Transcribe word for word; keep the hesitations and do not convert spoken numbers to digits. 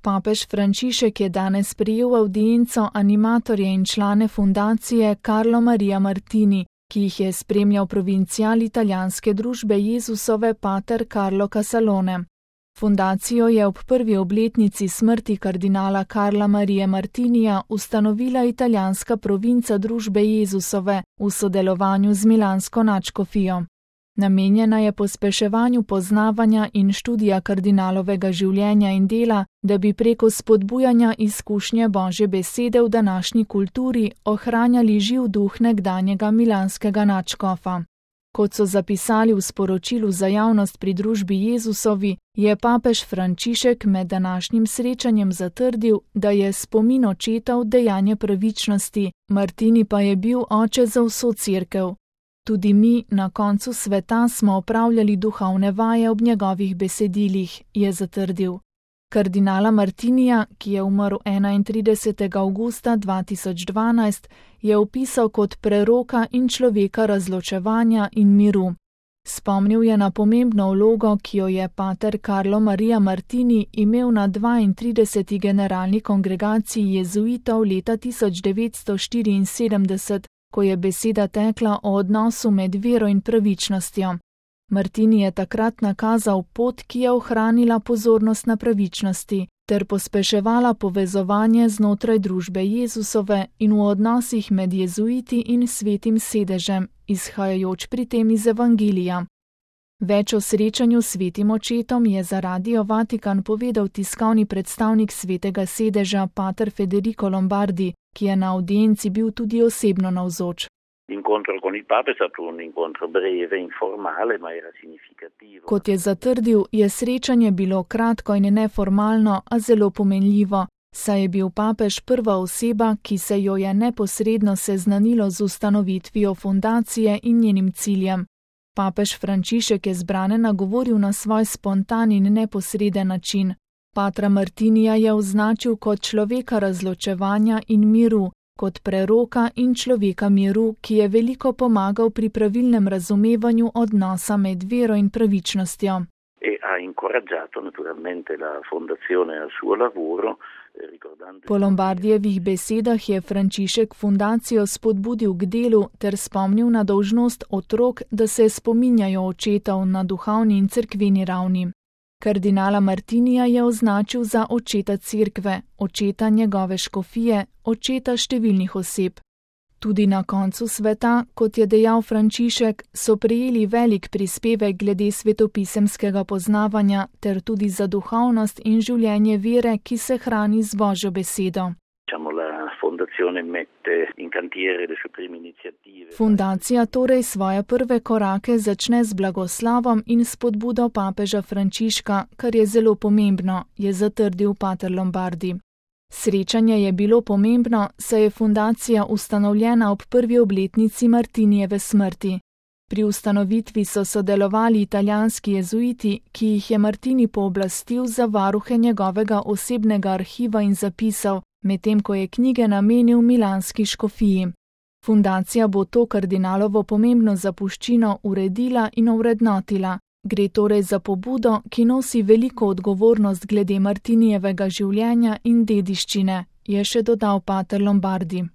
Papež Frančišek je danes prijel avdienco animatorje in člane fundacije Carlo Maria Martini, ki jih je spremljal provincial italijanske družbe Jezusove pater Carlo Casalone. Fundacijo je ob prvi obletnici smrti kardinala Carla Marie Martinija ustanovila italijanska provinca družbe Jezusove v sodelovanju z milansko nadškofijo. Namenjena je pospeševanju poznavanja in študija kardinalovega življenja in dela, da bi preko spodbujanja izkušnje Božje besede v današnji kulturi ohranjali živ duh nekdanjega milanskega nadškofa. Kot so zapisali v sporočilu za javnost pri družbi Jezusovi, je papež Frančišek med današnjim srečanjem zatrdil, da je spomin očetov dejanje pravičnosti, Martini pa je bil oče za vso cerkev. Tudi mi na koncu sveta smo opravljali duhovne vaje ob njegovih besedilih, je zatrdil. Kardinala Martinija, ki je umrl enaintridesetega avgusta dva tisoč dvanajst, je opisal kot preroka in človeka razločevanja in miru. Spomnil je na pomembno vlogo, ki jo je pater Carlo Maria Martini imel na dvaintrideseti generalni kongregaciji jezuitov leta tisoč devetsto štiriinsedemdeset, ko je beseda tekla o odnosu med vero in pravičnostjo. Martini je takrat nakazal pot, ki je ohranila pozornost na pravičnosti, ter pospeševala povezovanje znotraj družbe Jezusove in v odnosih med jezuiti in svetim sedežem, izhajajoč pri tem iz evangelija. Več o srečanju s svetim očetom je za Radio Vatikan povedal tiskovni predstavnik svetega sedeža pater Federico Lombardi, ki je na avdienci bil tudi osebno navzoč. Kot je zatrdil, je srečanje bilo kratko in neformalno, a zelo pomenljivo, saj je bil papež prva oseba, ki se jo je neposredno seznanilo z ustanovitvijo fundacije in njenim ciljem. Papež Frančišek je zbrane nagovoril na svoj spontan in neposreden način. Patra Martinija je označil kot človeka razločevanja in miru, kot preroka in človeka miru, ki je veliko pomagal pri pravilnem razumevanju odnosa med vero in pravičnostjo. Po Lombardijevih besedah je Frančišek fundacijo spodbudil k delu ter spomnil na dolžnost otrok, da se spominjajo očetov na duhovni in cerkveni ravni. Kardinala Martinija je označil za očeta cerkve, očeta njegove škofije, očeta številnih oseb. Tudi na koncu sveta, kot je dejal Frančišek, so prejeli velik prispevek glede svetopisemskega poznavanja ter tudi za duhovnost in življenje vere, ki se hrani z Božjo besedo. Fundacija torej svoje prve korake začne z blagoslavom in spodbudo papeža Frančiška, kar je zelo pomembno, je zatrdil pater Lombardi. Srečanje je bilo pomembno, saj je fundacija ustanovljena ob prvi obletnici Martinijeve smrti. Pri ustanovitvi so sodelovali italijanski jezuiti, ki jih je Martini pooblastil za varuhe njegovega osebnega arhiva in zapisov, medtem ko je knjige namenil milanski škofiji. Fundacija bo to kardinalovo pomembno zapuščino uredila in ovrednotila. Gre torej za pobudo, ki nosi veliko odgovornost glede Martinijevega življenja in dediščine, je še dodal pater Lombardi.